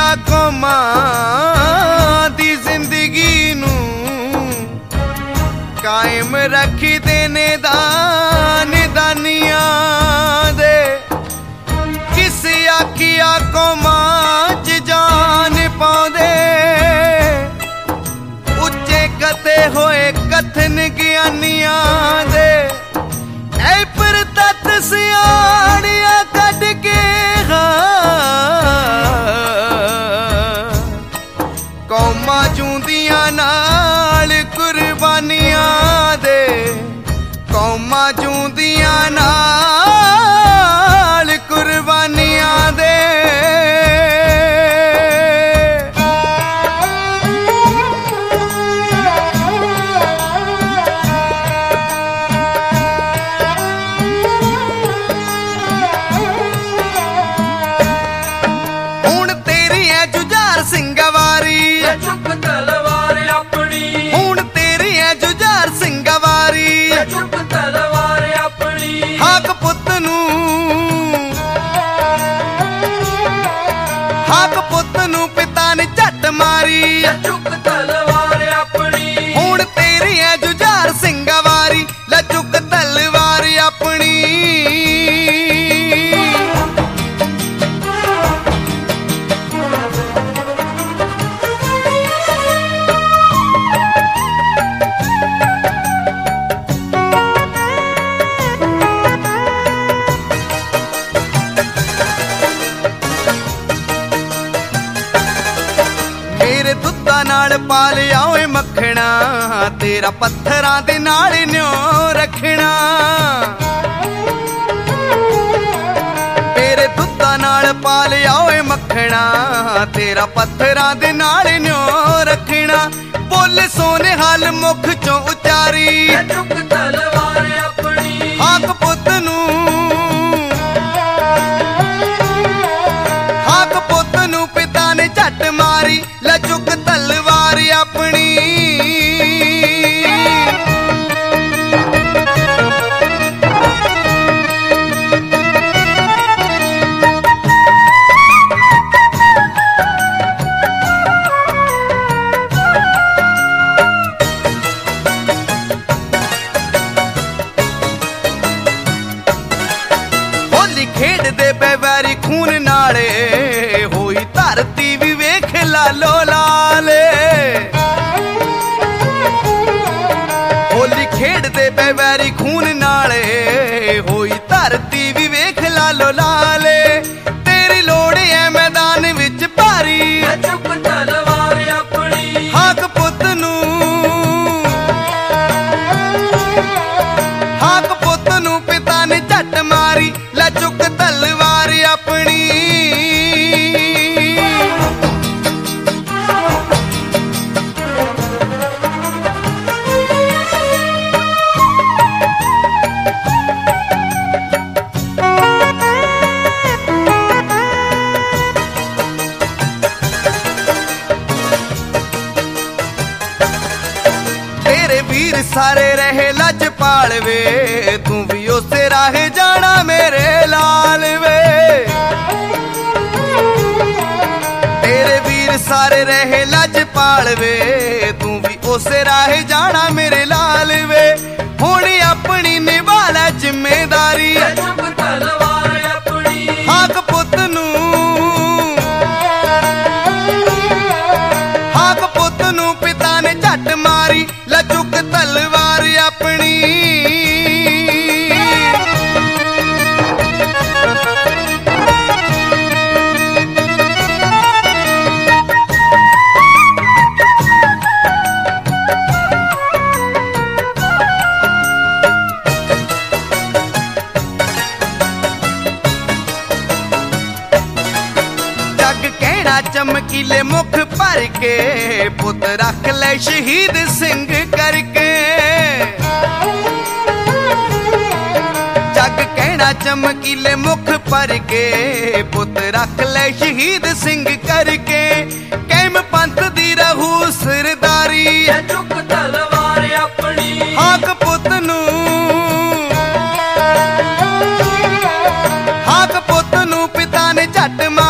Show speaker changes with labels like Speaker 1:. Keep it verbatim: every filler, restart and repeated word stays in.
Speaker 1: कौमां दी जिंदगी नू कायम रखी देने दान दानिया दे। किस आखिया कौमां च जान पाउंदे उच्चे कते होए कथन ज्ञानिया दे। ऐ पर तत सियाणिया कढ के कौमां जूंदियां नाल कुर्बानियां दे। कौमां जूंदियां नाल कुर्बानियां दे।
Speaker 2: चुक तलवार अपनी
Speaker 1: हुण तेरी है जुझार सिंगावारी।
Speaker 2: चुक तलवार अपनी
Speaker 1: हाक पुत नू हाक पुत नू पिता ने झट मारी।
Speaker 2: चुक तलवार अपनी
Speaker 1: हुण तेरी है जुझार सिंगावारी। ला चुक तलवार अपनी मेरे दुद्धा नाल पालिया ओए मखना तेरा पत्थरां दे नाल न्यो रखना। मेरे दुद्धा नाल पालिया ओए मखना तेरा पत्थरां दे नाल न्यो रखना। बोल सोने हाल मुख चों उचारी।
Speaker 2: चुक तलवार अपनी
Speaker 1: हाक पुत नू हाक पुत नू पिता ने झट मारी। ला चुक तलवार अपनी होली खेड दे बेवैरी खून नाले होई धरती भी वेख लालो लाले। होली खेड दे बेवैरी खून नाले होई धरती भी वेख लालो लाले। तेरी लोड़ है मैदान विच भारी।
Speaker 2: चुक तलवार अपनी
Speaker 1: हाक पुत नू हाक पुत नू पिता ने झट मारी। ला चुक तलवार अपनी तेरे वीर सारे रहे लजपाल वे। तू भी उसे राह जाना मेरे लाल वे। तेरे वीर सारे रहे लजपाल वे। तू भी उसे राह जाना मेरे लाल वे। हुण अपनी निभाला जिम्मेदारी।
Speaker 2: चुक तलवार अपनी
Speaker 1: हाक पुत नू हाक पुत नू पिता ने झट मारी। ला चुक तलवार अपनी चमकीले मुख भर के पुत रख ले शहीद सिंह करके। जग कहना चमकीले मुख भर के पुत रख ले शहीद सिंह करके। कैम पंथ दी रहू सरदारी।
Speaker 2: चुक तलवार अपनी
Speaker 1: हाक पुत नू हाक पुत नू पिता ने झट मारी।